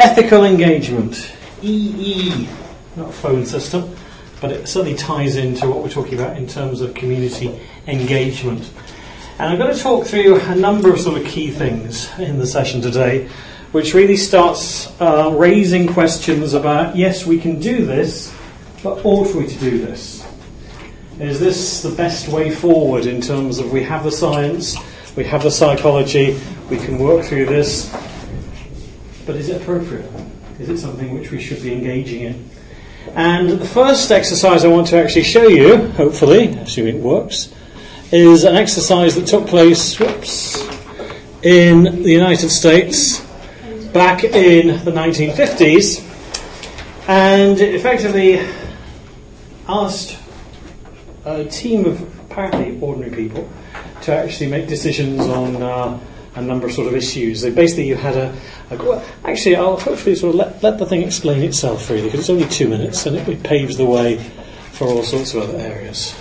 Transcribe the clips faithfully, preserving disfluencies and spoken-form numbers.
Ethical engagement, E E, not a phone system, but it certainly ties into what we're talking about in terms of community engagement. And I'm going to talk through a number of sort of key things in the session today, which really starts uh, raising questions about, yes, we can do this, but ought we to do this? Is this the best way forward in terms of we have the science, we have the psychology, we can work through this, but is it appropriate? Is it something which we should be engaging in? And the first exercise I want to actually show you, hopefully, assuming it works, is an exercise that took place whoops, in the United States back in the nineteen fifties, and it effectively asked a team of apparently ordinary people to actually make decisions on uh, a number of sort of issues. They basically, you had a, a well, actually, I'll hopefully sort of let, let the thing explain itself really, because it's only two minutes and it, it paves the way for all sorts of other areas.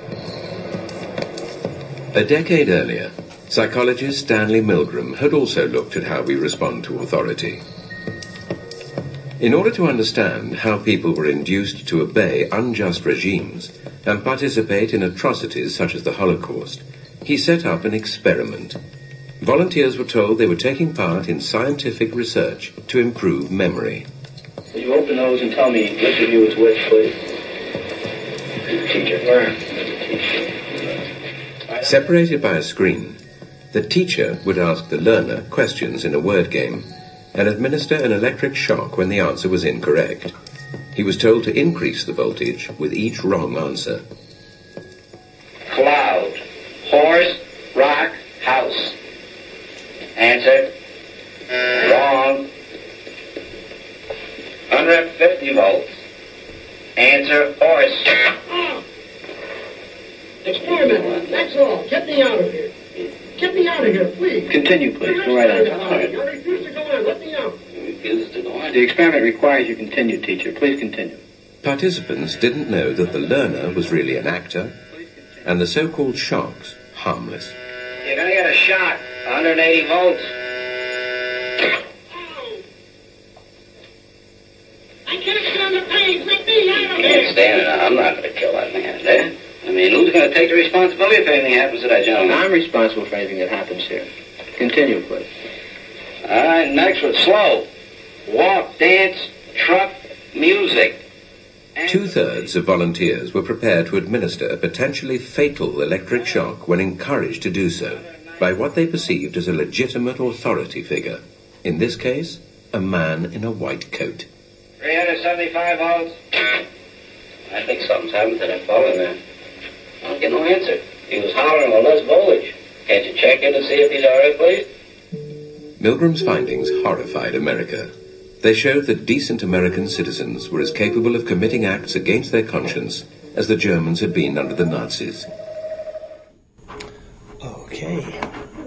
A decade earlier, psychologist Stanley Milgram had also looked at how we respond to authority. In order to understand how people were induced to obey unjust regimes and participate in atrocities such as the Holocaust, he set up an experiment. Volunteers were told they were taking part in scientific research to improve memory. Will you open those and tell me which of you is which, please? Teacher. Where? Separated by a screen, the teacher would ask the learner questions in a word game and administer an electric shock when the answer was incorrect. He was told to increase the voltage with each wrong answer. Cloud. Horse. Rock. House. Answer. Wrong. one hundred fifty volts. Answer. Horse. Experiment. That's all. Get me out of here. Get me out of here, please. Continue, please. Go right on. I refuse to go on. Let me out. Refuses to go on. The experiment requires you continue, teacher. Please continue. Participants didn't know that the learner was really an actor and the so-called shocks harmless. You're going to get a shock. one hundred eighty volts. I can't stand the pain. Let me out of You here. can't stand it. I'm not going to kill that man there. I mean, who's going to take the responsibility if anything happens to that gentleman? I'm responsible for anything that happens here. Continue, please. All right, next one. Slow. Walk, dance, truck, music. Two-thirds of volunteers were prepared to administer a potentially fatal electric shock when encouraged to do so by what they perceived as a legitimate authority figure. In this case, a man in a white coat. three hundred seventy-five volts. I think something's happened to that fellow in there. I don't get no answer. He was hollering on less voltage. Can't you check in to see if he's all right, please? Milgram's findings horrified America. They showed that decent American citizens were as capable of committing acts against their conscience as the Germans had been under the Nazis. Okay.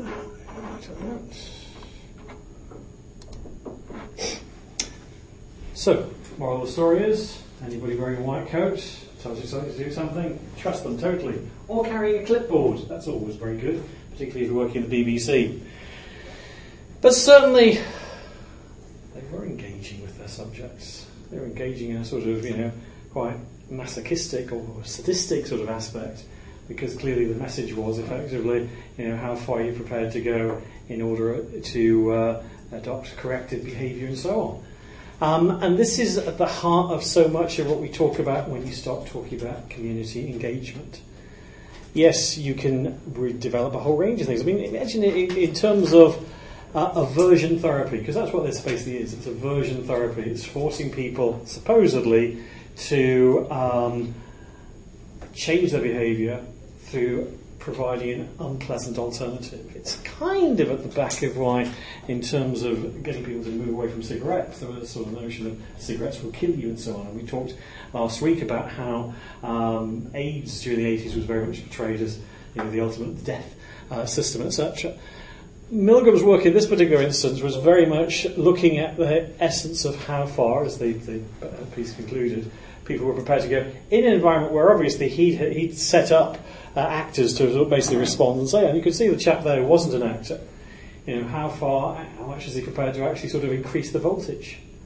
So, moral of the story is, anybody wearing a white coat tells you something to do something, trust them totally. Or carrying a clipboard, that's always very good, particularly if you're working at the B B C. But certainly, they were engaging with their subjects. They were engaging in a sort of, you know, quite masochistic or sadistic sort of aspect, because clearly the message was effectively, you know, how far you're prepared to go in order to uh, adopt corrective behaviour and so on. Um, and this is at the heart of so much of what we talk about when you start talking about community engagement. Yes, you can re- develop a whole range of things. I mean, imagine it in, in terms of uh, aversion therapy, because that's what this basically is. It's aversion therapy. It's forcing people, supposedly, to um, change their behaviour through providing an unpleasant alternative. It's kind of at the back of why, in terms of getting people to move away from cigarettes, there was a sort of notion of cigarettes will kill you and so on. And we talked last week about how um, AIDS during the eighties was very much portrayed as, you know, the ultimate death uh, system, et cetera. Milgram's work in this particular instance was very much looking at the essence of how far, as the, the piece concluded, people were prepared to go in an environment where obviously he'd, he'd set up uh, actors to basically respond and say, and you could see the chap there who wasn't an actor, you know, how far, how much is he prepared to actually sort of increase the voltage?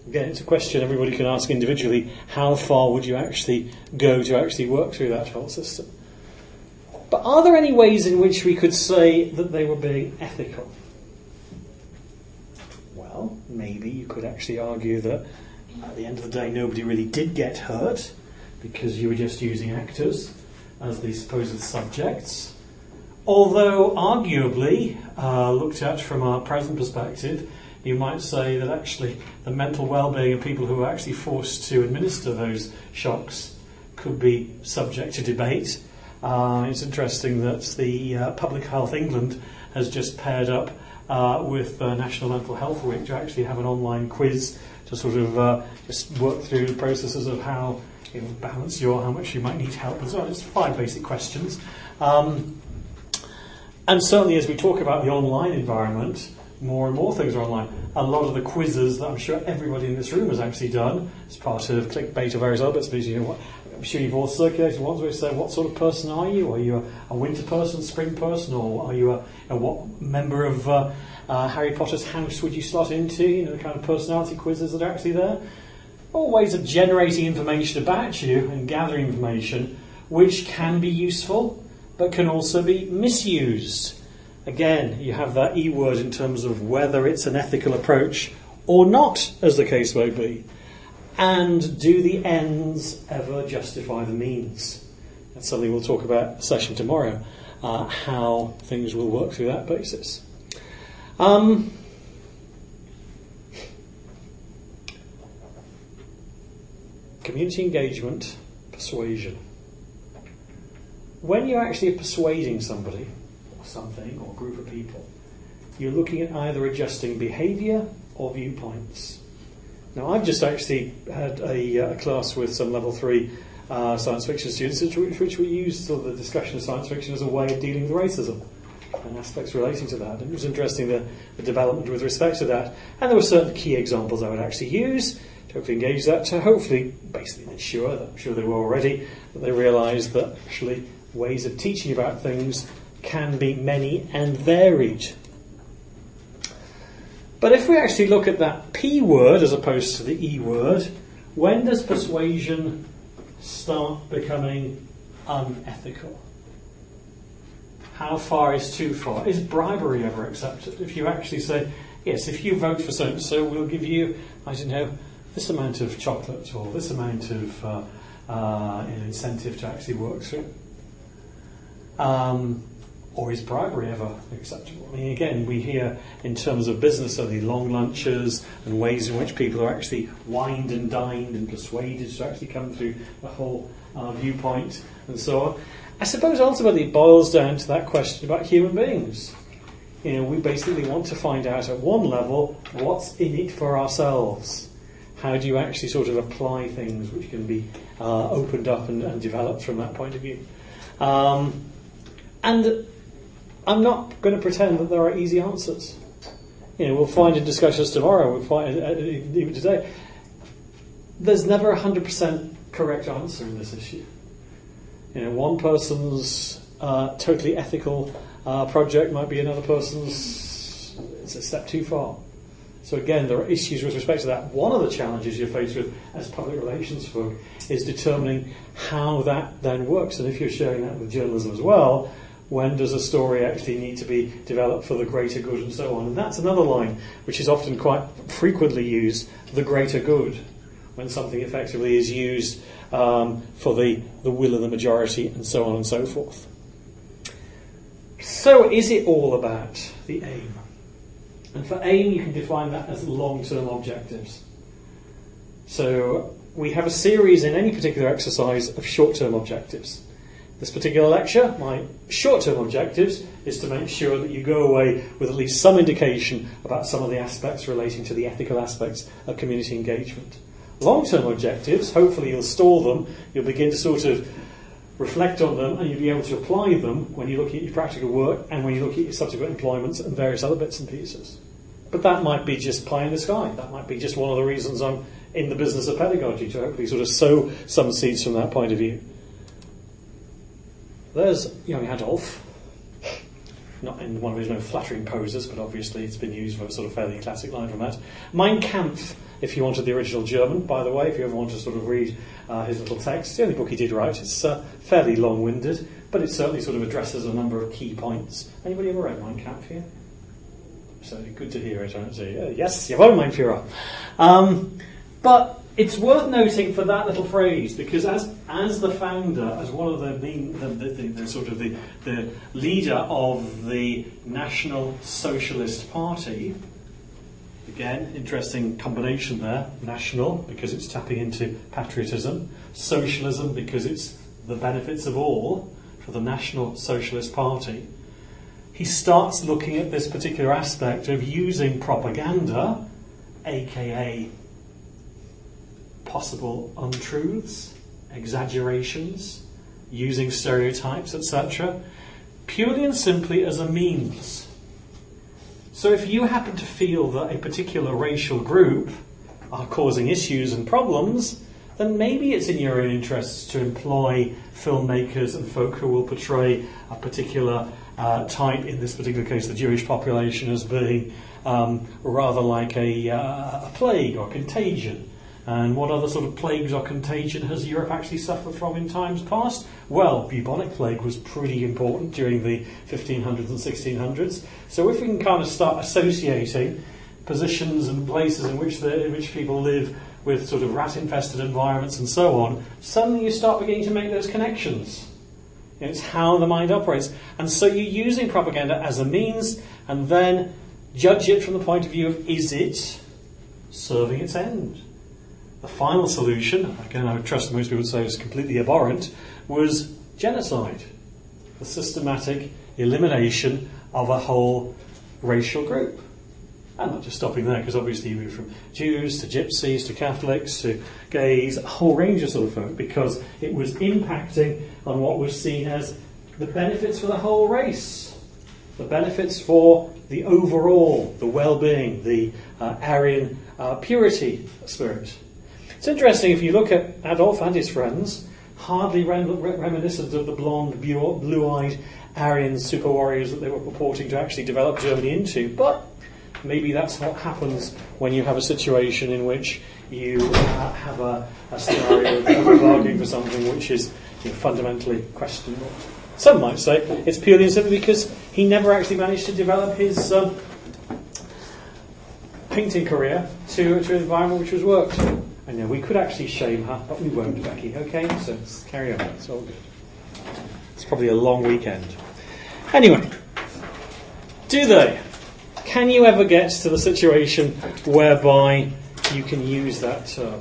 Again, it's a question everybody can ask individually. How far would you actually go to actually work through that whole system? But are there any ways in which we could say that they were being ethical? Well, maybe you could actually argue that at the end of the day nobody really did get hurt because you were just using actors as the supposed subjects. Although, arguably, uh, looked at from our present perspective, you might say that actually the mental well-being of people who are actually forced to administer those shocks could be subject to debate. Uh, it's interesting that the uh, Public Health England has just paired up uh, with uh, National Mental Health Week to actually have an online quiz to sort of uh, just work through the processes of how you know, balance your, how much you might need help as well. It's five basic questions. Um, and certainly as we talk about the online environment, more and more things are online. A lot of the quizzes that I'm sure everybody in this room has actually done as part of Clickbait or various other bits, because you know what, I'm sure you've all circulated ones where you say, what sort of person are you? Are you a, a winter person, spring person, or are you a, a what member of uh, uh, Harry Potter's house would you slot into? You know, the kind of personality quizzes that are actually there. All ways of generating information about you and gathering information, which can be useful, but can also be misused. Again, you have that E word in terms of whether it's an ethical approach or not, as the case may be. And do the ends ever justify the means? That's something we'll talk about in a session tomorrow, uh, how things will work through that basis. Um, community engagement, persuasion. When you're actually persuading somebody, something or a group of people, you're looking at either adjusting behaviour or viewpoints. Now, I've just actually had a, a class with some level three uh, science fiction students, which, which we used sort of the discussion of science fiction as a way of dealing with racism and aspects relating to that. And it was interesting the, the development with respect to that. And there were certain key examples I would actually use to hopefully engage that, to hopefully basically ensure that I'm sure they were already that they realised that actually ways of teaching about things can be many and varied. But if we actually look at that P word as opposed to the E word, when does persuasion start becoming unethical? How far is too far? Is bribery ever accepted? If you actually say, yes, if you vote for so-and-so, we'll give you, I don't know, this amount of chocolate or this amount of uh, uh, incentive to actually work through. Um, Or is bribery ever acceptable? I mean, again, we hear in terms of business, so the long lunches and ways in which people are actually wined and dined and persuaded to actually come through the whole uh, viewpoint and so on. I suppose ultimately it boils down to that question about human beings. You know, we basically want to find out at one level what's in it for ourselves. How do you actually sort of apply things which can be uh, opened up and, and developed from that point of view? Um, and I'm not going to pretend that there are easy answers. You know, we'll find in discussions tomorrow, we'll find uh, even today, there's never a one hundred percent correct answer in this issue. You know, one person's uh, totally ethical uh, project might be another person's, it's a step too far. So again, there are issues with respect to that. One of the challenges you're faced with as public relations folk is determining how that then works. And if you're sharing that with journalism as well, when does a story actually need to be developed for the greater good and so on? And that's another line which is often quite frequently used, the greater good, when something effectively is used um, for the, the will of the majority and so on and so forth. So is it all about the aim? And for aim you can define that as long-term objectives. So we have a series in any particular exercise of short-term objectives. This particular lecture, my short-term objectives is to make sure that you go away with at least some indication about some of the aspects relating to the ethical aspects of community engagement. Long-term objectives, hopefully you'll store them, you'll begin to sort of reflect on them, and you'll be able to apply them when you look at your practical work and when you look at your subsequent employments and various other bits and pieces. But that might be just pie in the sky. That might be just one of the reasons I'm in the business of pedagogy, to hopefully sort of sow some seeds from that point of view. There's young Adolf, not in one of his most flattering poses, but obviously it's been used for a sort of fairly classic line from that. Mein Kampf if you wanted the original German, by the way, if you ever want to sort of read uh, his little text. It's the only book he did write. It's uh, fairly long-winded, but it certainly sort of addresses a number of key points. Anybody ever read Mein Kampf here? So good to hear it, I don't see. Uh, yes, jawohl, mein Führer. Um, but it's worth noting for that little phrase, because as as the founder, as one of the main, the, the, the, the sort of the, the leader of the National Socialist Party, again, interesting combination there, national, because it's tapping into patriotism, socialism, because it's the benefits of all, for the National Socialist Party. He starts looking at this particular aspect of using propaganda, aka possible untruths, exaggerations, using stereotypes, et cetera, purely and simply as a means. So if you happen to feel that a particular racial group are causing issues and problems, then maybe it's in your own interests to employ filmmakers and folk who will portray a particular uh, type, in this particular case the Jewish population, as being um, rather like a, uh, a plague or contagion. And what other sort of plagues or contagion has Europe actually suffered from in times past? Well, bubonic plague was pretty important during the fifteen hundreds and sixteen hundreds. So if we can kind of start associating positions and places in which, the, in which people live with sort of rat-infested environments and so on, suddenly you start beginning to make those connections. You know, it's how the mind operates. And so you're using propaganda as a means, and then judge it from the point of view of, is it serving its end? The final solution, again I would trust most people would say was completely abhorrent, was genocide. The systematic elimination of a whole racial group. And not just stopping there, because obviously you move from Jews to Gypsies to Catholics to gays, a whole range of sort of folk, because it was impacting on what was seen as the benefits for the whole race. The benefits for the overall, the well-being, the uh, Aryan uh, purity spirit. It's interesting, if you look at Adolf and his friends, hardly rem- reminiscent of the blonde, blue-eyed Aryan super warriors that they were purporting to actually develop Germany into, but maybe that's what happens when you have a situation in which you uh, have a, a scenario of arguing for something which is, you know, fundamentally questionable. Some might say it's purely and simply because he never actually managed to develop his um, painting career to, to an environment which was worked. I know we could actually shame her, but we won't, Becky. Okay, so let's carry on. It's all good. It's probably a long weekend. Anyway, do they? Can you ever get to the situation whereby you can use that term?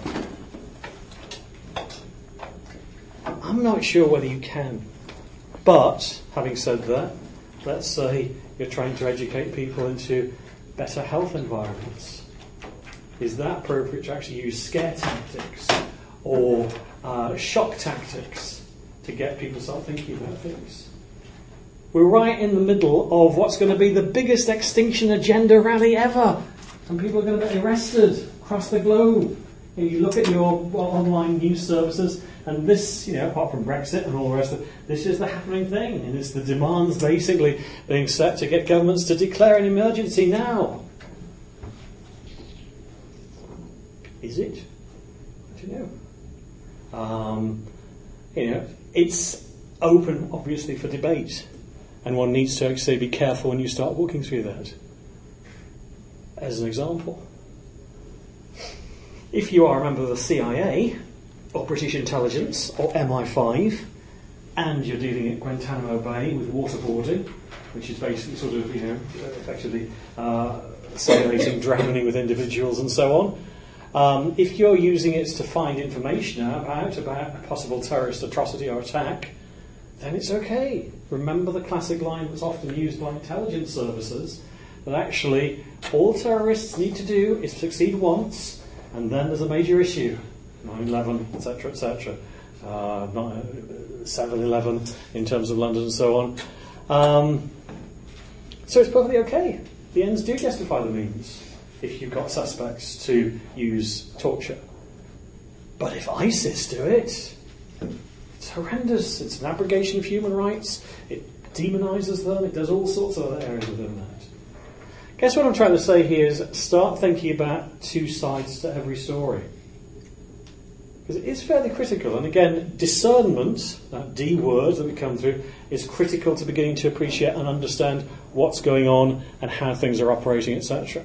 I'm not sure whether you can. But, having said that, let's say you're trying to educate people into better health environments. Is that appropriate to actually use scare tactics or uh, shock tactics to get people to start thinking about things? We're right in the middle of what's going to be the biggest extinction agenda rally ever. And people are going to get arrested across the globe. You know, you look at your well, online news services, and this, you know, apart from Brexit and all the rest of it, this is the happening thing. And it's the demands basically being set to get governments to declare an emergency now. Is it? I don't know. Um, you know, it's open, obviously, for debate. And one needs to actually be careful when you start walking through that. As an example, if you are a member of the C I A, or British Intelligence, or M I five, and you're dealing at Guantanamo Bay with waterboarding, which is basically sort of, you know, effectively uh, simulating drowning with individuals and so on, um, if you're using it to find information out about a possible terrorist atrocity or attack, then it's okay. Remember the classic line that's often used by intelligence services, that actually all terrorists need to do is succeed once, and then there's a major issue. nine eleven, et cetera, et cetera. Uh, seven eleven in terms of London and so on. Um, so it's perfectly okay. The ends do justify the means if you've got suspects to use torture. But if ISIS do it, it's horrendous. It's an abrogation of human rights. It demonises them. It does all sorts of other areas within that. Guess what I'm trying to say here is start thinking about two sides to every story. Because it is fairly critical. And again, discernment, that D word that we come through, is critical to beginning to appreciate and understand what's going on and how things are operating, et cetera.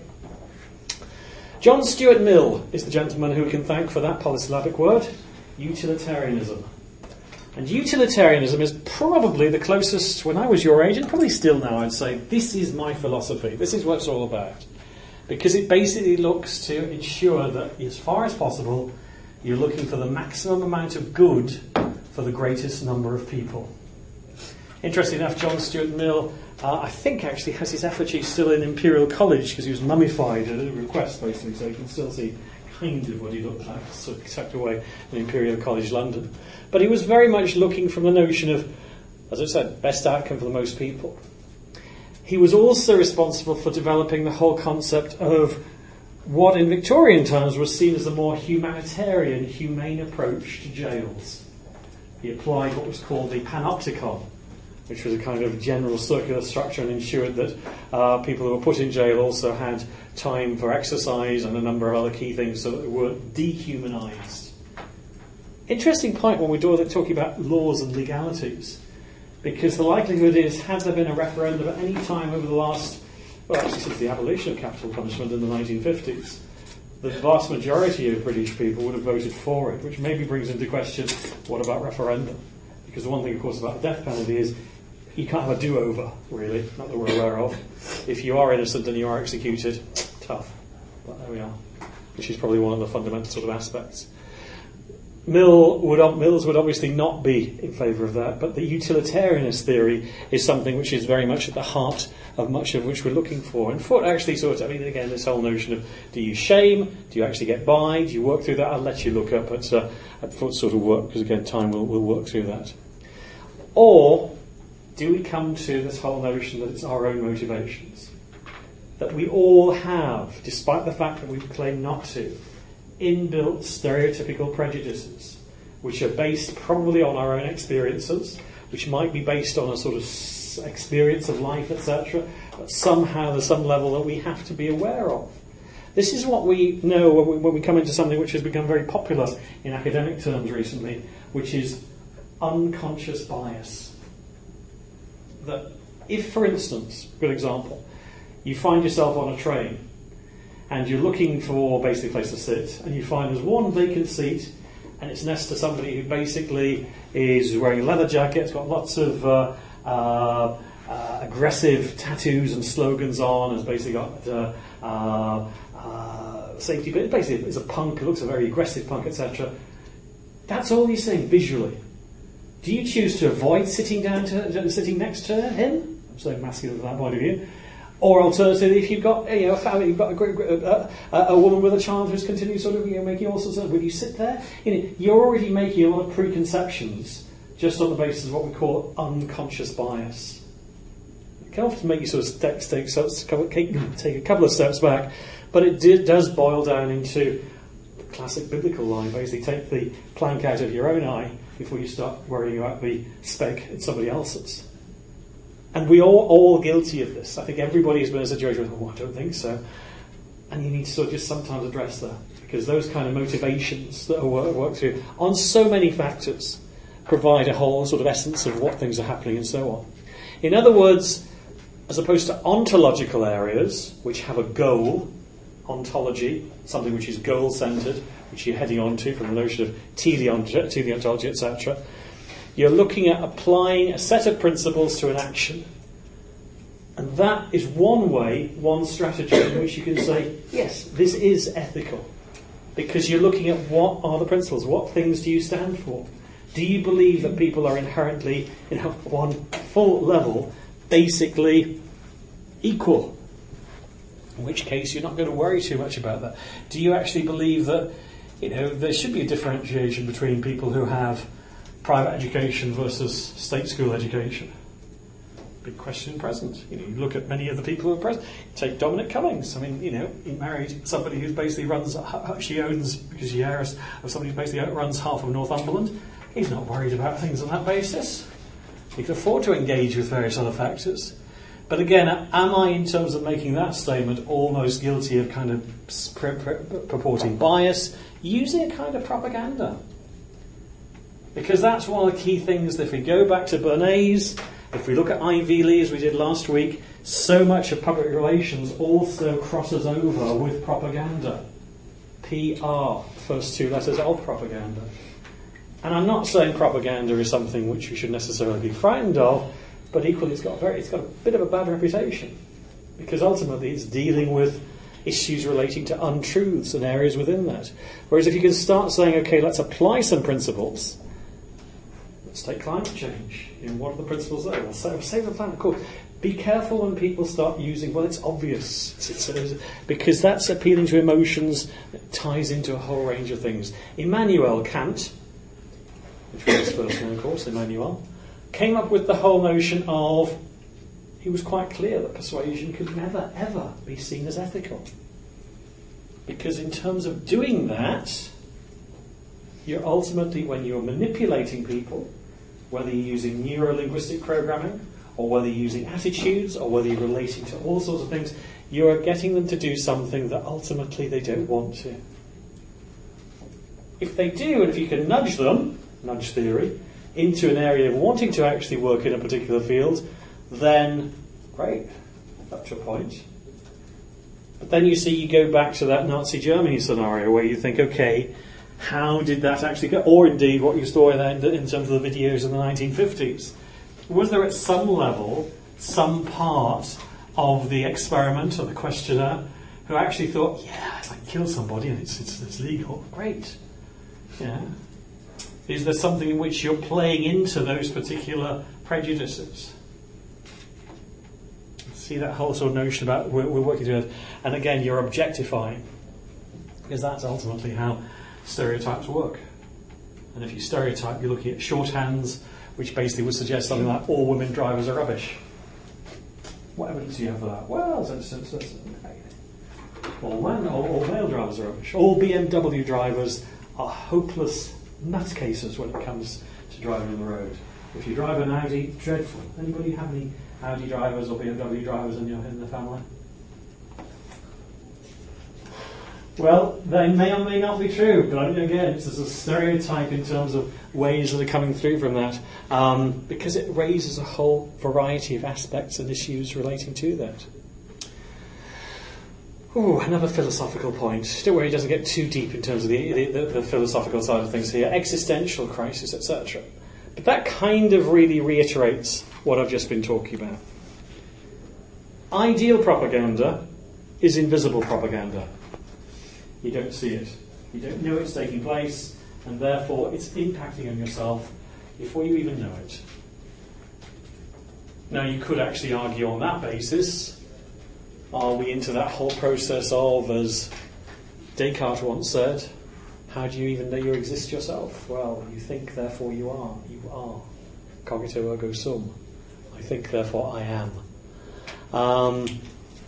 John Stuart Mill is the gentleman who we can thank for that polysyllabic word, utilitarianism. And utilitarianism is probably the closest, when I was your age, and probably still now, I'd say, this is my philosophy. This is what it's all about. Because it basically looks to ensure that, as far as possible, you're looking for the maximum amount of good for the greatest number of people. Interesting enough, John Stuart Mill, uh, I think actually has his effigy still in Imperial College because he was mummified at a request, basically, so you can still see kind of what he looked like, sort of tucked away in Imperial College London. But he was very much looking from the notion of, as I said, best outcome for the most people. He was also responsible for developing the whole concept of what in Victorian times was seen as a more humanitarian, humane approach to jails. He applied what was called the panopticon, which was a kind of general circular structure and ensured that uh, people who were put in jail also had time for exercise and a number of other key things so that they weren't dehumanised. Interesting point when we're talking about laws and legalities, because the likelihood is, had there been a referendum at any time over the last, well, actually since the abolition of capital punishment in the nineteen fifties, the vast majority of British people would have voted for it, which maybe brings into question, what about referendum? Because the one thing, of course, about the death penalty is you can't have a do-over, really, not that we're aware of. If you are innocent and you are executed, tough. But there we are, which is probably one of the fundamental sort of aspects. Mill would, Mills would obviously not be in favour of that, but the utilitarianist theory is something which is very much at the heart of much of which we're looking for. And Foote actually sort of, I mean, again, this whole notion of do you shame, do you actually get by, do you work through that? I'll let you look up at, uh, at Foote's sort of work, because again, time will will work through that. Or do we come to this whole notion that it's our own motivations? That we all have, despite the fact that we claim not to, inbuilt stereotypical prejudices, which are based probably on our own experiences, which might be based on a sort of experience of life, et cetera, but somehow there's some level that we have to be aware of. This is what we know when we, when we come into something which has become very popular in academic terms recently, which is unconscious bias. That if, for instance, good example, you find yourself on a train and you're looking for basically a place to sit, and you find there's one vacant seat, and it's next to somebody who basically is wearing a leather jacket, has got lots of uh, uh, uh, aggressive tattoos and slogans on, has basically got uh, uh, uh, safety, but basically it's a punk, it looks a very aggressive punk, et cetera. That's all you're seeing visually. Do you choose to avoid sitting down to sitting next to him? I'm saying masculine from that point of view. Or alternatively, if you've got you know a family, you've got a, great, a, a, a woman with a child who's continuing sort of you know, making all sorts of, will you sit there? You know, you're already making a lot of preconceptions just on the basis of what we call unconscious bias. It can often make you sort of take, take, take a couple of steps back, but it did, does boil down into the classic biblical line. Basically, take the plank out of your own eye before you start worrying about the speck in somebody else's. And we are all, all guilty of this. I think everybody has been in a situation where, oh, I don't think so. And you need to sort of just sometimes address that, because those kind of motivations that are work, work through on so many factors provide a whole sort of essence of what things are happening and so on. In other words, as opposed to ontological areas, which have a goal, ontology, something which is goal-centred, which you're heading on to from the notion of teleont- teleontology, et cetera, you're looking at applying a set of principles to an action. And that is one way, one strategy in which you can say, yes, this is ethical. Because you're looking at what are the principles, what things do you stand for? Do you believe that people are inherently, you know, on full level, basically equal? In which case you're not going to worry too much about that. Do you actually believe that, you know, there should be a differentiation between people who have private education versus state school education? Big question present. You know, you look at many of the people who are present. Take Dominic Cummings. I mean, you know, he married somebody who basically runs, she owns, because she heiress of somebody who basically runs half of Northumberland. He's not worried about things on that basis. He can afford to engage with various other factors. But again, am I, in terms of making that statement, almost guilty of kind of pr- pr- purporting bias, using a kind of propaganda? Because that's one of the key things that if we go back to Bernays, if we look at Ivy Lee as we did last week, so much of public relations also crosses over with propaganda. P R, first two letters of propaganda. And I'm not saying propaganda is something which we should necessarily be frightened of, but equally it's got a very, it's got a bit of a bad reputation, because ultimately it's dealing with issues relating to untruths and areas within that. Whereas if you can start saying, okay, let's apply some principles. Let's take climate change. You know, what are the principles there? We'll save, save the planet. Cool. Be careful when people start using, well, it's obvious. It's, it's, it's, because that's appealing to emotions. It ties into a whole range of things. Immanuel Kant, which was his first name, of course, Immanuel, came up with the whole notion of, he was quite clear that persuasion could never, ever be seen as ethical. Because in terms of doing that, you're ultimately, when you're manipulating people, whether you're using neuro-linguistic programming, or whether you're using attitudes, or whether you're relating to all sorts of things, you are getting them to do something that ultimately they don't want to. If they do, and if you can nudge them, nudge theory, into an area of wanting to actually work in a particular field, then great, up to a point. But then you see, you go back to that Nazi Germany scenario where you think, okay, how did that actually go? Or indeed, what you saw in, in terms of the videos in the nineteen fifties. Was there at some level some part of the experiment or the questioner who actually thought, yeah, if I kill somebody and it's, it's, it's legal, great. Yeah. Is there something in which you're playing into those particular prejudices? See that whole sort of notion about we're, we're working together. And again, you're objectifying. Because that's ultimately how stereotypes work. And if you stereotype, you're looking at shorthands, which basically would suggest something like all women drivers are rubbish. What evidence do you have for that? Well, so, so, so, so, all, men, all, all male drivers are rubbish. All B M W drivers are hopeless nutcases when it comes to driving on the road. If you drive an Audi, dreadful. Anybody have any Audi drivers or B M W drivers in your in the family? Well, they may or may not be true, but again, it's a stereotype in terms of ways that are coming through from that, um, because it raises a whole variety of aspects and issues relating to that. Ooh, another philosophical point. Don't worry, it doesn't get too deep in terms of the, the, the, the philosophical side of things here. Existential crisis, et cetera. But that kind of really reiterates what I've just been talking about. Ideal propaganda is invisible propaganda. You don't see it. You don't know it's taking place, and therefore it's impacting on yourself before you even know it. Now, you could actually argue on that basis, are we into that whole process of, as Descartes once said, how do you even know you exist yourself? Well, you think, therefore you are. You are. Cogito ergo sum. I think, therefore I am. Um,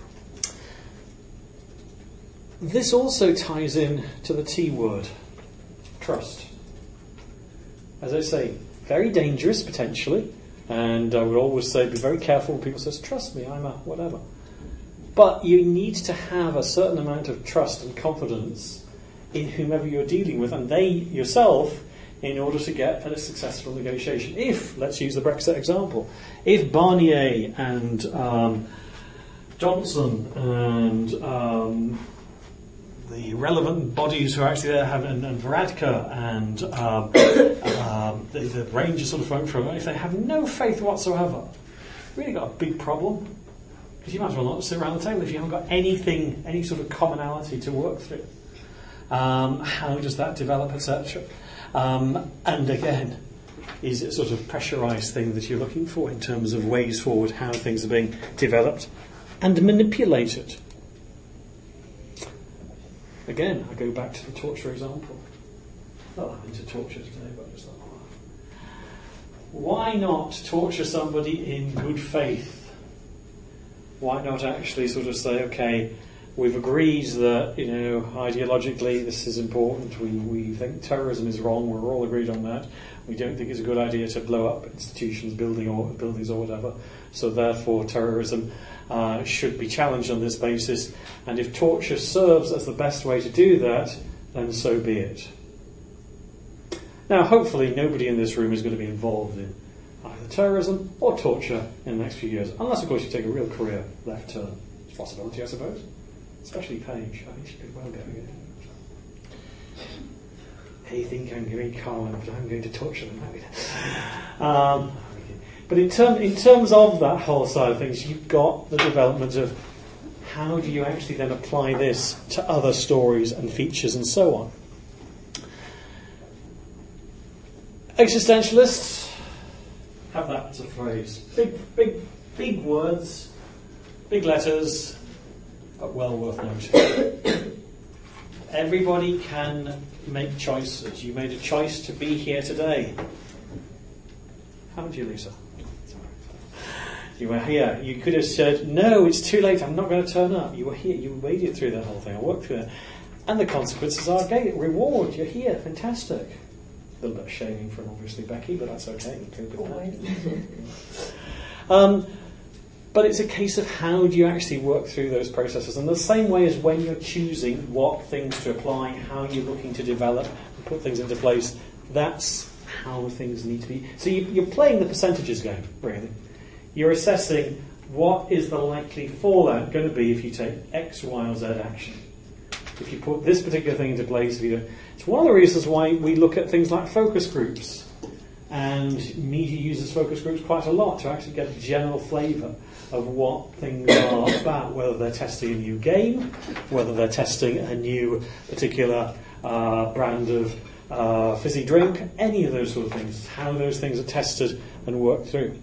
this also ties in to the T word, trust. As I say, very dangerous potentially, and I would always say be very careful when people say, trust me, I'm a whatever. But you need to have a certain amount of trust and confidence in whomever you're dealing with, and they yourself, in order to get a successful negotiation. If, let's use the Brexit example, if Barnier and um, Johnson and um, the relevant bodies who are actually there, have, and, and Varadkar and um, um, the, the range of sort of folk from, if they have no faith whatsoever, really got a big problem. Because you might as well not sit around the table if you haven't got anything, any sort of commonality to work through. Um, how does that develop, et cetera? Um, and again, is it a sort of pressurised thing that you're looking for in terms of ways forward, how things are being developed and manipulated? Again, I go back to the torture example. Not that I'm into torture today, but I just thought, oh, why not torture somebody in good faith? Why not actually sort of say, okay, We've agreed that, you know, ideologically this is important. We, we think terrorism is wrong. We're all agreed on that. We don't think it's a good idea to blow up institutions, building or buildings or whatever. So therefore terrorism uh, should be challenged on this basis. And if torture serves as the best way to do that, then so be it. Now, hopefully nobody in this room is going to be involved in either terrorism or torture in the next few years. Unless, of course, you take a real career left turn. It's a possibility, I suppose. Especially Paige. I think she could well go again. They think I'm very calm, but I'm going to torture them. Um, but in, term, in terms of that whole side of things, you've got the development of how do you actually then apply this to other stories and features and so on. Existentialists have that as a phrase. Big, big, big words, big letters, but well worth noting. Everybody can make choices. You made a choice to be here today. Haven't you, Lisa? You were here. You could have said, no, it's too late, I'm not going to turn up. You were here. You waded through that whole thing. I worked through that. And the consequences are great. Reward. You're here. Fantastic. A little bit of shaming from obviously Becky, but that's okay. um, but it's a case of how do you actually work through those processes. And the same way as when you're choosing what things to apply, how you're looking to develop and put things into place, that's how things need to be. So you, you're playing the percentages game, really. You're assessing what is the likely fallout going to be if you take X, Y, or Z action. If you put this particular thing into place, if you don't. It's one of the reasons why we look at things like focus groups. And media uses focus groups quite a lot to actually get a general flavour of what things are about, whether they're testing a new game, whether they're testing a new particular uh, brand of uh, fizzy drink, any of those sort of things, how those things are tested and worked through.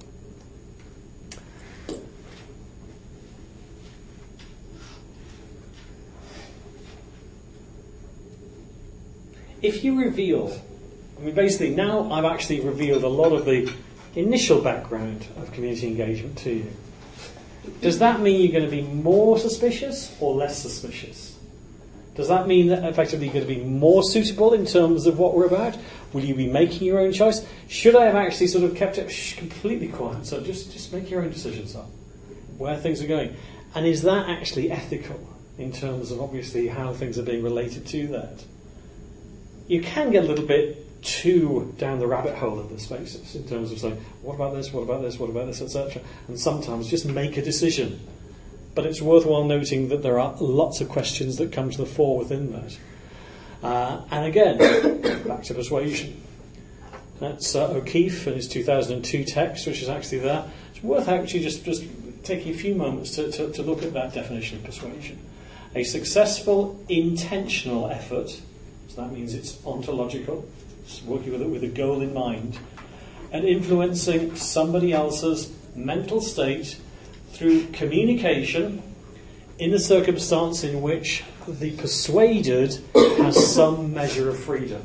If you reveal, I mean basically now I've actually revealed a lot of the initial background of community engagement to you. Does that mean you're going to be more suspicious or less suspicious? Does that mean that effectively you're going to be more suitable in terms of what we're about? Will you be making your own choice? Should I have actually sort of kept it shh, completely quiet? So just, just make your own decisions on where things are going. And is that actually ethical in terms of obviously how things are being related to that? You can get a little bit too down the rabbit hole of the spaces in terms of saying, what about this, what about this, what about this, et cetera. And sometimes just make a decision. But it's worthwhile noting that there are lots of questions that come to the fore within that. Uh, and again, back to persuasion. That's uh, O'Keefe and his two thousand two text, which is actually there. It's worth actually just, just taking a few moments to, to, to look at that definition of persuasion. A successful intentional effort. That means it's ontological, it's working with it with a goal in mind, and influencing somebody else's mental state through communication in a circumstance in which the persuaded has some measure of freedom.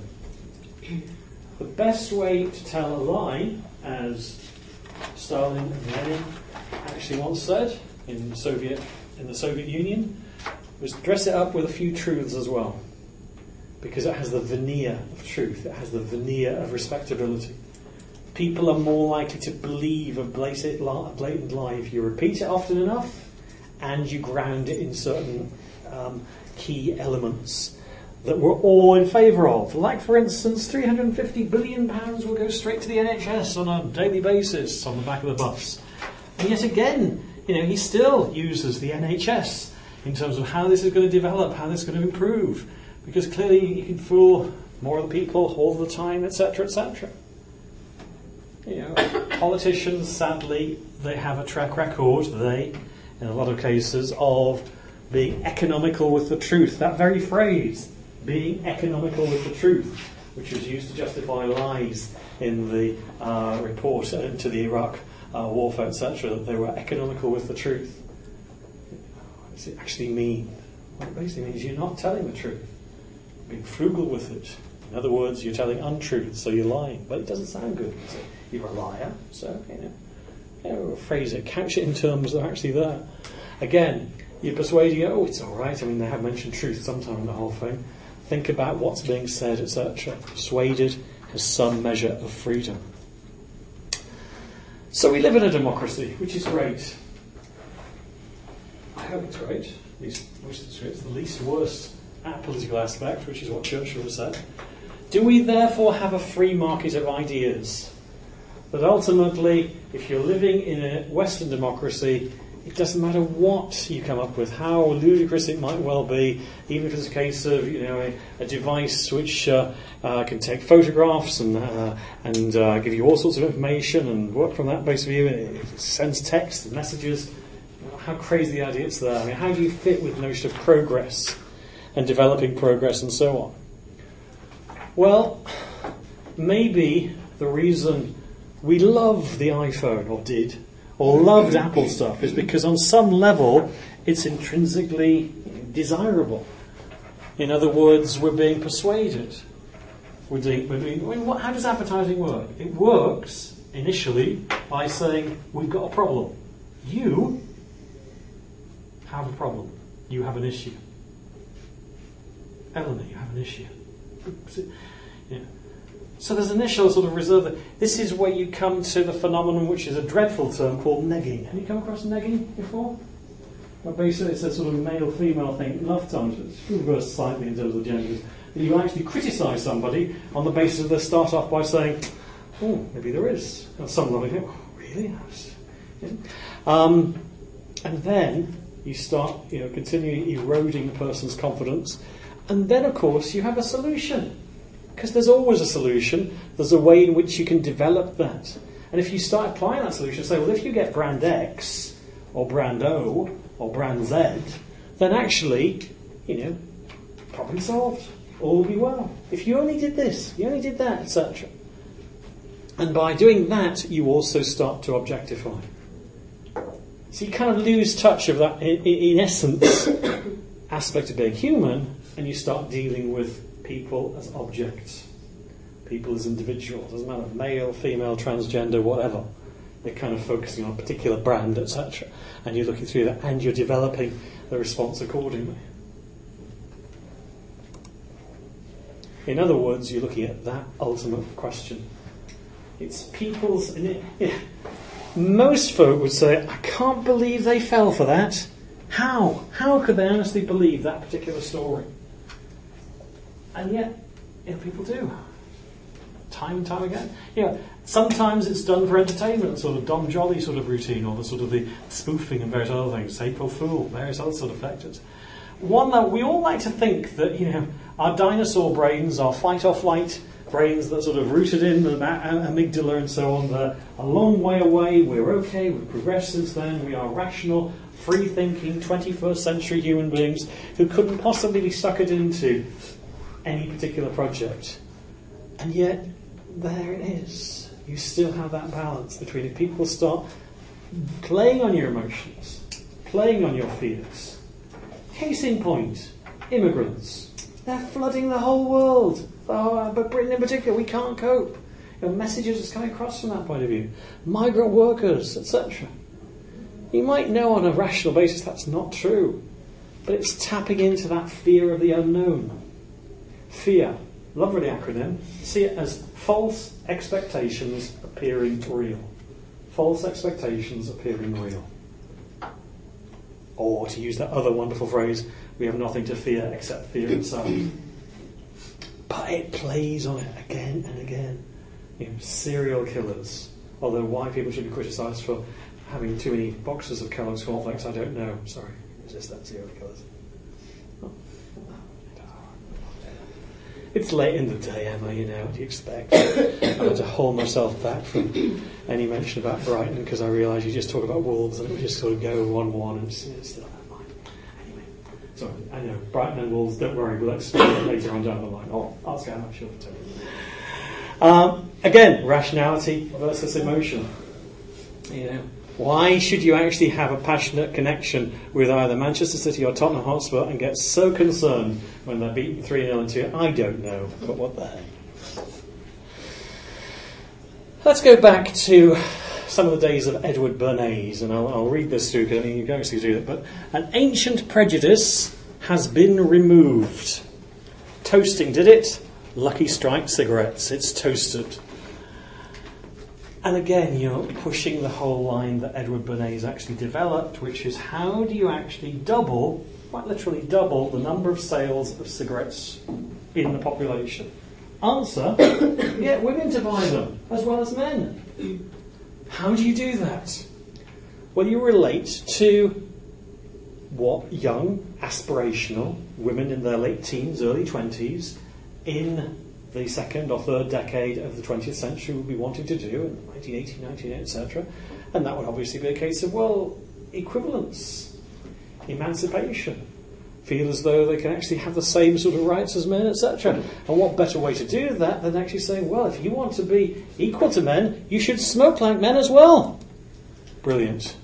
The best way to tell a lie, as Stalin and Lenin actually once said in Soviet in the Soviet Union, was dress it up with a few truths as well. Because it has the veneer of truth, it has the veneer of respectability. People are more likely to believe a blatant lie if you repeat it often enough and you ground it in certain um, key elements that we're all in favour of. Like, for instance, three hundred fifty billion pounds will go straight to the N H S on a daily basis on the back of the bus. And yet again, you know, he still uses the N H S in terms of how this is going to develop, how this is going to improve. Because clearly you can fool more of the people all the time, et cetera, et cetera. You know, politicians, sadly, they have a track record, they, in a lot of cases, of being economical with the truth. That very phrase, being economical with the truth, which was used to justify lies in the uh, report into the Iraq uh, warfare, et cetera, that they were economical with the truth. What does it actually mean? Well, it basically means you're not telling the truth. Being frugal with it. In other words, you're telling untruths, so you're lying. But it doesn't sound good. So you're a liar, so you know, you know, phrase it, couch it in terms that are actually there. Again, You're persuading, oh, it's all right. I mean, they have mentioned truth sometime in the whole thing. Think about what's being said, et cetera. Persuaded has some measure of freedom. So we live in a democracy, which is great. I hope it's great. At least it's the least worst political aspect, which is what Churchill has said. Do we therefore have a free market of ideas? That ultimately, if you're living in a Western democracy, it doesn't matter what you come up with, how ludicrous it might well be, even if it's a case of, you know, a, a device which uh, uh, can take photographs and uh, and uh, give you all sorts of information and work from that base of view, and it sends text and messages. How crazy the idea is there. I mean, how do you fit with the notion of progress and developing progress and so on? Well, maybe the reason we love the iPhone, or did, or loved Apple stuff, is because on some level it's intrinsically desirable. In other words, we're being persuaded. We're doing, we're doing, I mean, what, how does advertising work? It works initially by saying, we've got a problem. You have a problem. You have an issue. Eleanor, you have an issue. Yeah. So there's initial sort of reserve. This is where you come to the phenomenon which is a dreadful term called negging. Have you come across negging before? Well, basically it's a sort of male-female thing. Love times, it's reversed slightly in terms of the genders. You actually criticise somebody on the basis of they start off by saying, oh, maybe there is. And some level you think, oh, really? Yeah. Um, and then you start, you know, continuing eroding the person's confidence. And then, of course, you have a solution. Because there's always a solution. There's a way in which you can develop that. And if you start applying that solution, say, well, if you get brand X, or brand O, or brand Z, then actually, you know, problem solved. All will be well. If you only did this, you only did that, et cetera. And by doing that, you also start to objectify. So you kind of lose touch of that, in, in essence, aspect of being human, and you start dealing with people as objects, people as individuals. Doesn't matter, male, female, transgender, whatever. They're kind of focusing on a particular brand, et cetera. And you're looking through that, and you're developing the response accordingly. In other words, you're looking at that ultimate question. It's people's... It, yeah. Most folk would say, I can't believe they fell for that. How? How could they honestly believe that particular story? And yet, you know, people do. Time and time again. You know, sometimes it's done for entertainment, sort of Dom Jolly sort of routine, or the sort of the spoofing and various other things, April Fool, various other sort of factors. One that we all like to think that, you know, our dinosaur brains, our fight or flight brains that sort of rooted in the amygdala and so on, they're a long way away, we're okay, we've progressed since then, we are rational, free-thinking, twenty-first century human beings who couldn't possibly be suckered into any particular project. And yet, there it is. You still have that balance between if people start playing on your emotions, playing on your fears. Case in point, immigrants. They're flooding the whole world. Oh, but Britain in particular, we can't cope. You know, messages that's coming across from that point of view. Migrant workers, et cetera. You might know on a rational basis that's not true, but it's tapping into that fear of the unknown. Fear. Love the acronym. See it as false expectations appearing real. False expectations appearing real. Or, to use that other wonderful phrase, we have nothing to fear except fear itself. But it plays on it again and again. You know, serial killers. Although why people should be criticised for having too many boxes of Kellogg's cornflakes, I don't know. Sorry, resist that, serial killers. It's late in the day, Emma, you know, what do you expect? I had to hold myself back from any mention about Brighton because I realised you just talk about Wolves and it would just sort of go one-one and it's, it's still that line. Anyway, sorry, I know, Brighton and Wolves, don't worry, we'll explain it later on down the line. Oh, I'll scan that, sure. Um, again, rationality versus emotion. You know, why should you actually have a passionate connection with either Manchester City or Tottenham Hotspur and get so concerned when they're beaten three nil and two? I don't know, but what the heck. Let's go back to some of the days of Edward Bernays, and I'll, I'll read this through because I mean, you can actually do it. But an ancient prejudice has been removed. Toasting did it. Lucky Strike cigarettes. It's toasted. And again, you're pushing the whole line that Edward Bernays actually developed, which is how do you actually double, quite literally double, the number of sales of cigarettes in the population? Answer, get women to buy them, as well as men. How do you do that? Well, you relate to what young, aspirational women in their late teens, early twenties, in the second or third decade of the twentieth century would be wanting to do, in nineteen eighty, nineteen eighty, et cetera. And that would obviously be a case of, well, equivalence, emancipation, feel as though they can actually have the same sort of rights as men, et cetera. And what better way to do that than actually saying, well, if you want to be equal to men, you should smoke like men as well. Brilliant.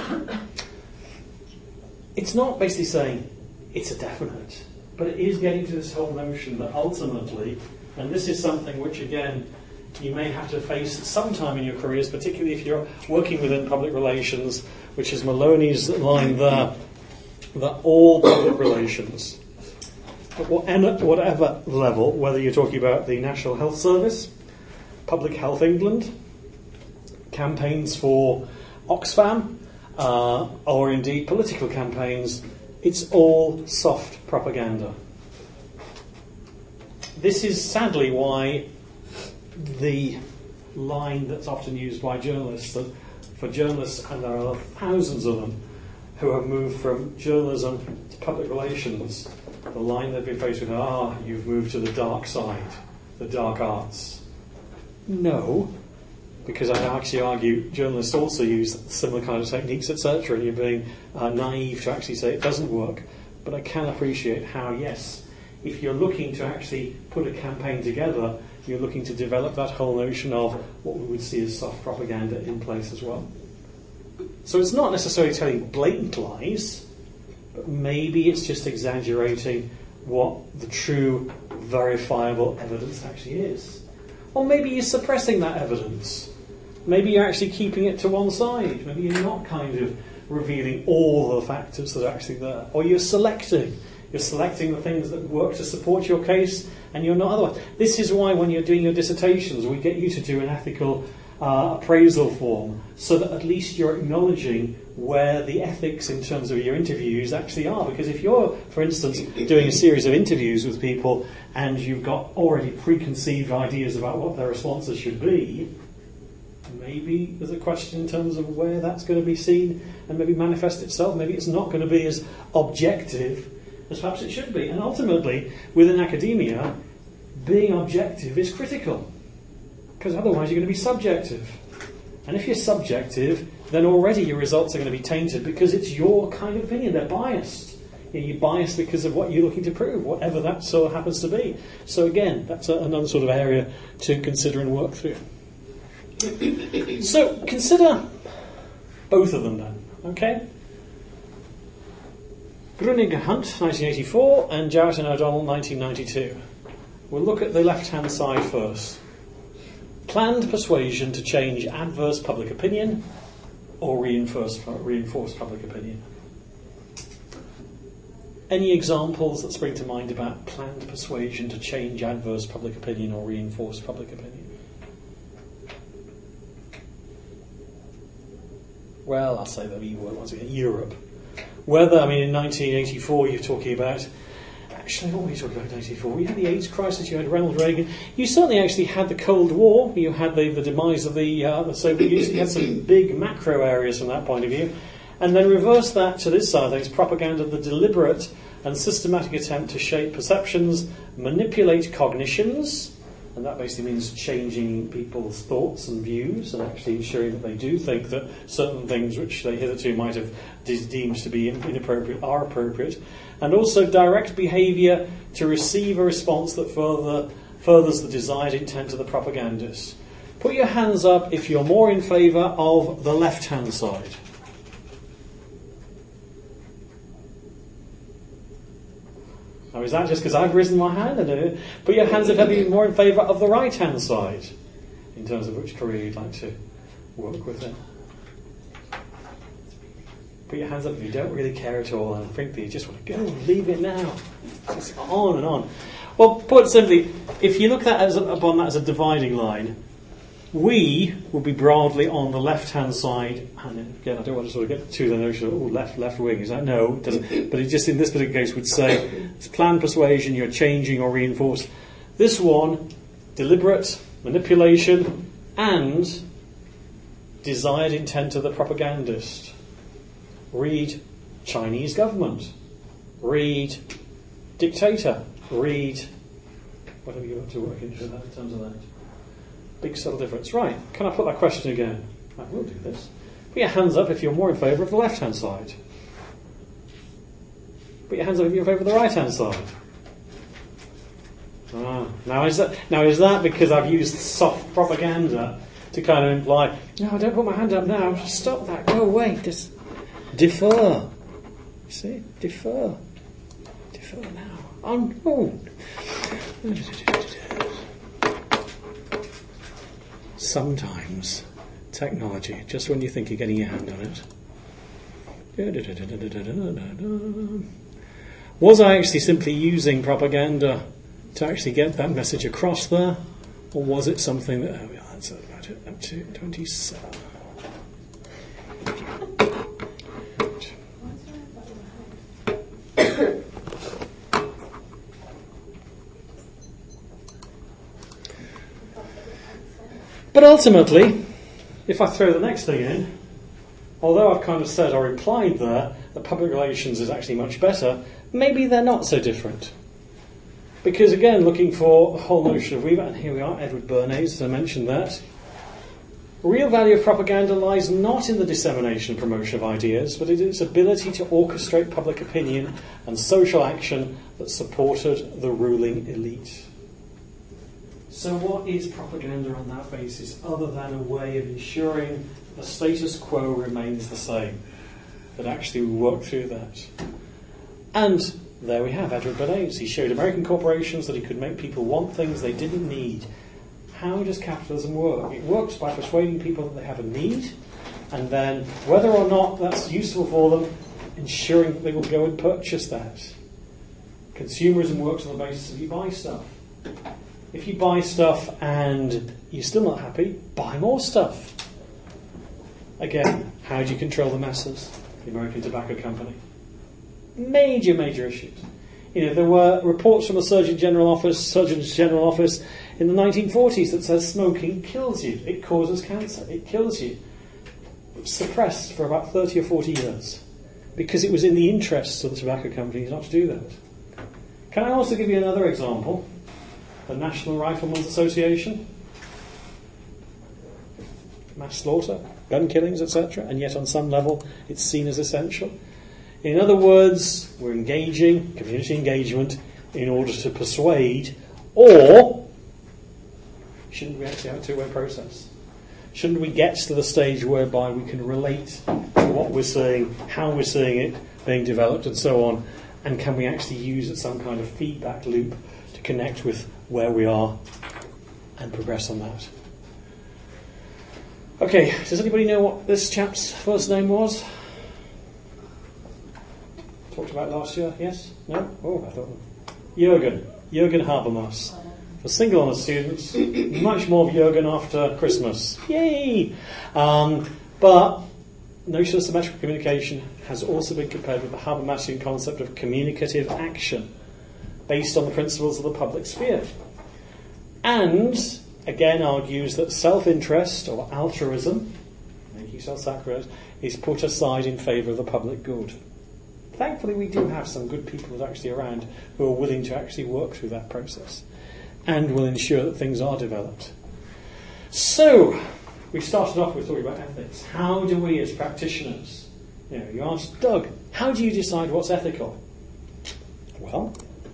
It's not basically saying it's a definite, but it is getting to this whole notion that ultimately, and this is something which, again, you may have to face sometime in your careers, particularly if you're working within public relations, which is Maloney's line there, that all public relations, at whatever level, whether you're talking about the National Health Service, Public Health England, campaigns for Oxfam, uh, or indeed political campaigns, it's all soft propaganda. This is sadly why the line that's often used by journalists, that for journalists, and there are thousands of them, who have moved from journalism to public relations, the line they've been faced with, ah, you've moved to the dark side, the dark arts. No, because I actually argue journalists also use similar kind of techniques, et cetera, and you're being uh, naive to actually say it doesn't work. But I can appreciate how, yes, if you're looking to actually put a campaign together, you're looking to develop that whole notion of what we would see as soft propaganda in place as well. So it's not necessarily telling blatant lies, but maybe it's just exaggerating what the true verifiable evidence actually is. Or maybe you're suppressing that evidence. Maybe you're actually keeping it to one side. Maybe you're not kind of revealing all the factors that are actually there. Or you're selecting. You're selecting the things that work to support your case, and you're not otherwise. This is why when you're doing your dissertations, we get you to do an ethical uh, appraisal form, so that at least you're acknowledging where the ethics in terms of your interviews actually are. Because if you're, for instance, doing a series of interviews with people and you've got already preconceived ideas about what their responses should be, maybe there's a question in terms of where that's going to be seen and maybe manifest itself. Maybe it's not going to be as objective as perhaps it should be. And ultimately, within academia, being objective is critical, because otherwise you're going to be subjective. And if you're subjective, then already your results are going to be tainted because it's your kind of opinion. They're biased. You know, you're biased because of what you're looking to prove, whatever that sort of happens to be. So again, that's a, another sort of area to consider and work through. So consider both of them then, okay? Gruninger Hunt, nineteen eighty-four, and Jarrett and O'Donnell, nineteen ninety-two. We'll look at the left-hand side first. Planned persuasion to change adverse public opinion or reinforce, reinforce public opinion. Any examples that spring to mind about planned persuasion to change adverse public opinion or reinforce public opinion? Well, I'll say the E word once again, Europe. Whether, I mean, in nineteen eighty-four you're talking about, actually, what were you talking about in nineteen eighty-four? You had the AIDS crisis, you had Ronald Reagan, you certainly actually had the Cold War, you had the, the demise of the, uh, the Soviet Union, you had some big macro areas from that point of view. And then reverse that to this side of things, propaganda, the deliberate and systematic attempt to shape perceptions, manipulate cognitions, and that basically means changing people's thoughts and views and actually ensuring that they do think that certain things which they hitherto might have de- deemed to be inappropriate are appropriate. And also direct behaviour to receive a response that further furthers the desired intent of the propagandist. Put your hands up if you're more in favour of the left-hand side. Now, is that just because I've risen my hand? I don't know. Put your hands up if you're more in favour of the right-hand side, in terms of which career you'd like to work with it. Put your hands up if you don't really care at all, and frankly you just want to go, leave it now. It's on and on. Well, put simply, if you look at as a, upon that as a dividing line, we will be broadly on the left-hand side, and again, I don't want to sort of get to the notion of, oh, left, left wing, is that? No, it doesn't. But it just, in this particular case, would say, it's planned persuasion, you're changing or reinforced. This one, deliberate manipulation and desired intent of the propagandist. Read Chinese government. Read dictator. Read whatever you want to work into that in terms of that. Big subtle difference. Right, can I put that question again? I will do this. Put your hands up if you're more in favour of the left-hand side. Put your hands up if you're in favour of the right-hand side. Ah, now is that now is that because I've used soft propaganda to kind of imply, no, don't put my hand up now, stop that, go away, just defer. You see? Defer. Defer now. On oh. Sometimes technology, just when you think you're getting your hand on it. Was I actually simply using propaganda to actually get that message across there? Or was it something that... Oh, yeah, that's about it. Up to twenty-seven. But ultimately, if I throw the next thing in, although I've kind of said or implied there that public relations is actually much better, maybe they're not so different. Because again, looking for the whole notion of reval, and here we are, Edward Bernays, as I mentioned that. Real value of propaganda lies not in the dissemination and promotion of ideas, but in its ability to orchestrate public opinion and social action that supported the ruling elite. So what is propaganda on that basis, other than a way of ensuring the status quo remains the same? That actually we work through that. And there we have Edward Bernays. He showed American corporations that he could make people want things they didn't need. How does capitalism work? It works by persuading people that they have a need, and then whether or not that's useful for them, ensuring that they will go and purchase that. Consumerism works on the basis of you buy stuff. If you buy stuff and you're still not happy, buy more stuff. Again, how do you control the masses? The American Tobacco Company. Major, major issues. You know, there were reports from the Surgeon General Office, Surgeon General Office in the nineteen forties that says smoking kills you. It causes cancer. It kills you. It was suppressed for about thirty or forty years because it was in the interests of the tobacco companies not to do that. Can I also give you another example? The National Riflemen's Association. Mass slaughter, gun killings, et cetera. And yet on some level it's seen as essential. In other words, we're engaging, community engagement, in order to persuade, or shouldn't we actually have a two-way process? Shouldn't we get to the stage whereby we can relate to what we're seeing, how we're seeing it being developed, and so on, and can we actually use it some kind of feedback loop to connect with where we are and progress on that? Okay, does anybody know what this chap's first name was? Talked about last year, yes? No? Oh, I thought... Jürgen. Jürgen Habermas. For single honours students, much more of Jürgen after Christmas. Yay! Um, but notion of symmetrical communication has also been compared with the Habermasian concept of communicative action, based on the principles of the public sphere. And, again, argues that self-interest, or altruism, making yourself sacrifice, is put aside in favour of the public good. Thankfully, we do have some good people that are actually around who are willing to actually work through that process and will ensure that things are developed. So, we started off with talking about ethics. How do we, as practitioners, you know, you asked Doug, how do you decide what's ethical? Well,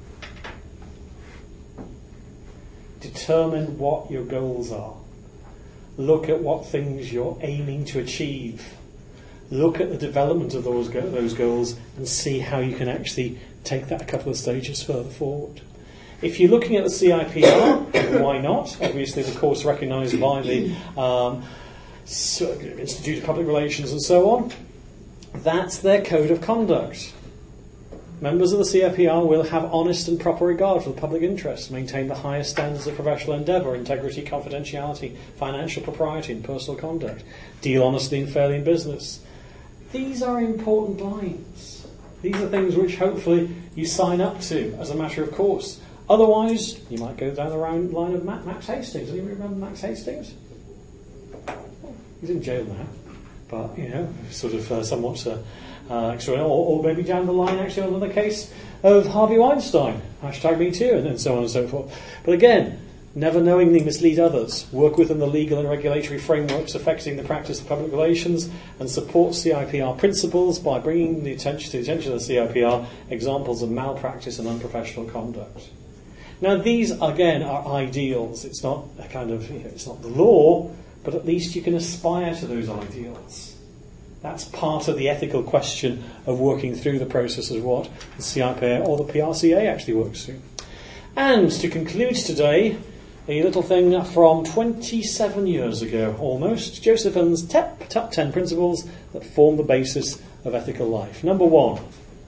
determine what your goals are. Look at what things you're aiming to achieve. Look at the development of those go- those goals and see how you can actually take that a couple of stages further forward. If you're looking at the C I P R, why not? Obviously, the course recognised by the um, so, Institute of Public Relations and so on. That's their code of conduct. Members of the C I P R will have honest and proper regard for the public interest, maintain the highest standards of professional endeavour, integrity, confidentiality, financial propriety and personal conduct, deal honestly and fairly in business. These are important lines. These are things which hopefully you sign up to as a matter of course. Otherwise, you might go down the round line of Max Hastings. Do you remember Max Hastings? He's in jail now, but, you know, sort of uh, somewhat uh, uh, extraordinary. Or, or maybe down the line, actually, on another case of Harvey Weinstein, hashtag Me Too, and, and so on and so forth. But again, never knowingly mislead others, work within the legal and regulatory frameworks affecting the practice of public relations, and support C I P R principles by bringing the attention to the attention of the C I P R examples of malpractice and unprofessional conduct. Now, these again are ideals. It's not a kind of, you know, it's not the law, but at least you can aspire to those ideals. That's part of the ethical question of working through the process of what the C I P R or the P R C A actually works through. And to conclude today, a little thing from twenty-seven years ago, almost, Joseph Evans' top, top ten principles that form the basis of ethical life. Number one.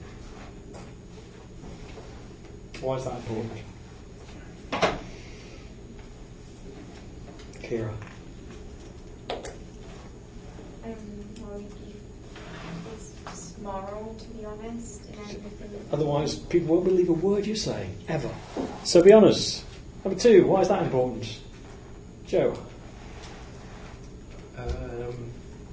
Why is that important? Kira. Um, well, it's moral, to be honest, in everything. Otherwise, people won't believe a word you say, ever. So be honest. Number two, why is that important? Joe? Um,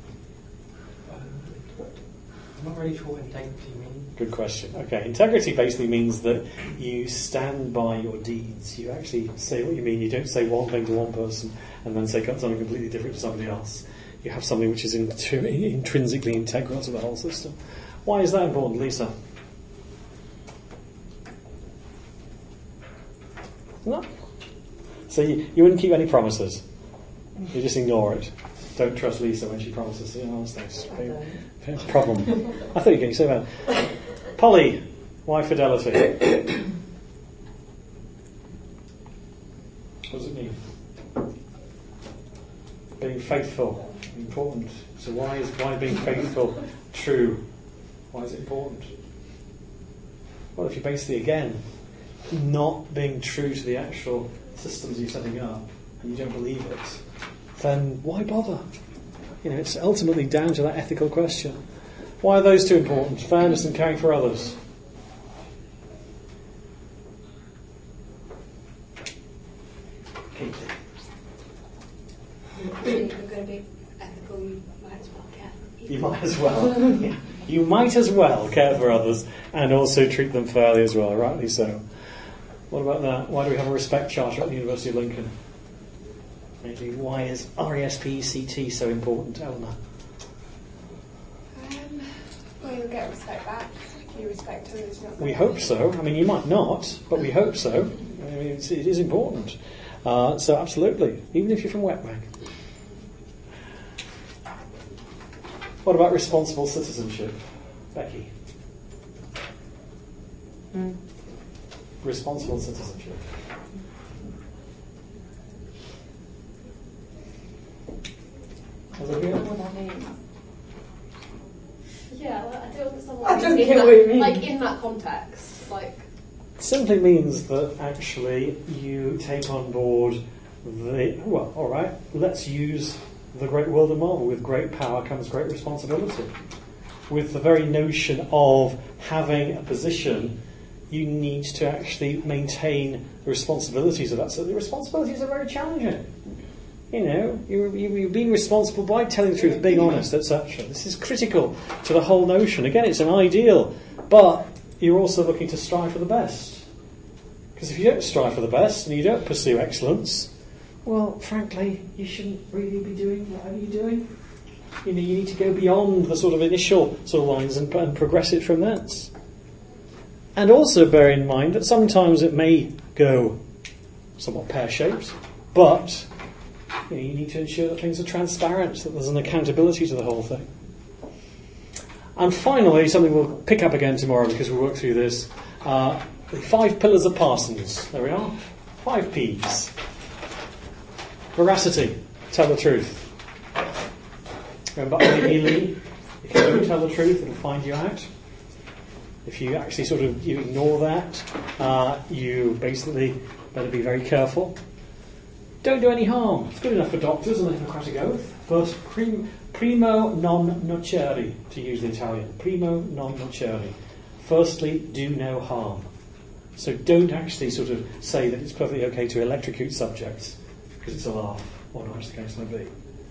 I'm not really sure what integrity means. Good question. Okay, integrity basically means that you stand by your deeds. You actually say what you mean. You don't say one thing to one person and then say something completely different to somebody else. You have something which is intri- intrinsically integral to the whole system. Why is that important, Lisa? No. So you, you wouldn't keep any promises. You just ignore it. Don't trust Lisa when she promises. You know, that's no problem. I thought you were going to say that. Polly, why fidelity? What does it mean? Being faithful, important. So why is why being faithful true? Why is it important? Well, if you're basically, again, not being true to the actual systems you're setting up, and you don't believe it, then why bother? You know, it's ultimately down to that ethical question. Why are those two important? Fairness and caring for others. If you're going to be ethical, you might as well care for people. You might as well. Yeah. You might as well care for others and also treat them fairly as well, rightly so. What about that? Why do we have a respect charter at the University of Lincoln? Maybe why is R E S P E C T so important, Eleanor? Um, well, you'll get respect back if you respect others. Not We hope so. I mean, you might not, but we hope so. I mean, it's, it is important. Uh, so absolutely, even if you're from Wetbank. What about responsible citizenship? Becky? Mm. Responsible citizenship. Olivia? What that means. Yeah, well, I don't understand I what don't in get that, what you mean. Like, in that context, like... Simply means that actually you take on board the, well, all right, let's use the great world of Marvel. With great power comes great responsibility. With the very notion of having a position, you need to actually maintain the responsibilities of that. So the responsibilities are very challenging. You know, you're, you're being responsible by telling the truth, being honest, et cetera. This is critical to the whole notion. Again, it's an ideal, but you're also looking to strive for the best. Because if you don't strive for the best and you don't pursue excellence, well, frankly, you shouldn't really be doing whatever you're doing. You know, you need to go beyond the sort of initial sort of lines and, and progress it from that. And also bear in mind that sometimes it may go somewhat pear-shaped, but you know, you need to ensure that things are transparent, that there's an accountability to the whole thing. And finally, something we'll pick up again tomorrow because we'll work through this, uh, the five pillars of Parsons. There we are. Five P's. Veracity, tell the truth. Remember, ideally, if you don't tell the truth, it'll find you out. If you actually sort of you ignore that, uh, you basically better be very careful. Don't do any harm. It's good enough for doctors and the Hippocratic Oath. But prim, primo non nocere, to use the Italian. Primo non nocere. Firstly, do no harm. So don't actually sort of say that it's perfectly okay to electrocute subjects because it's a laugh, or not, as the case may be.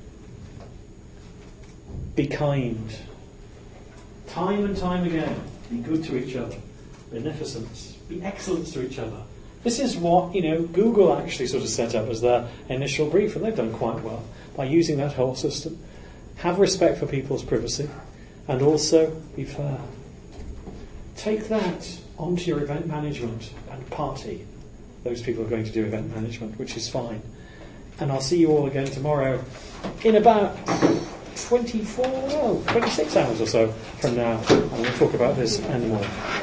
Be kind. Time and time again, be good to each other. Beneficence. Be excellent to each other. This is what, you know, Google actually sort of set up as their initial brief, and they've done quite well by using that whole system. Have respect for people's privacy, and also be fair. Take that onto your event management and party. Those people are going to do event management, which is fine. And I'll see you all again tomorrow in about twenty-four, oh, twenty-six hours or so from now. I'm going to talk about this and more.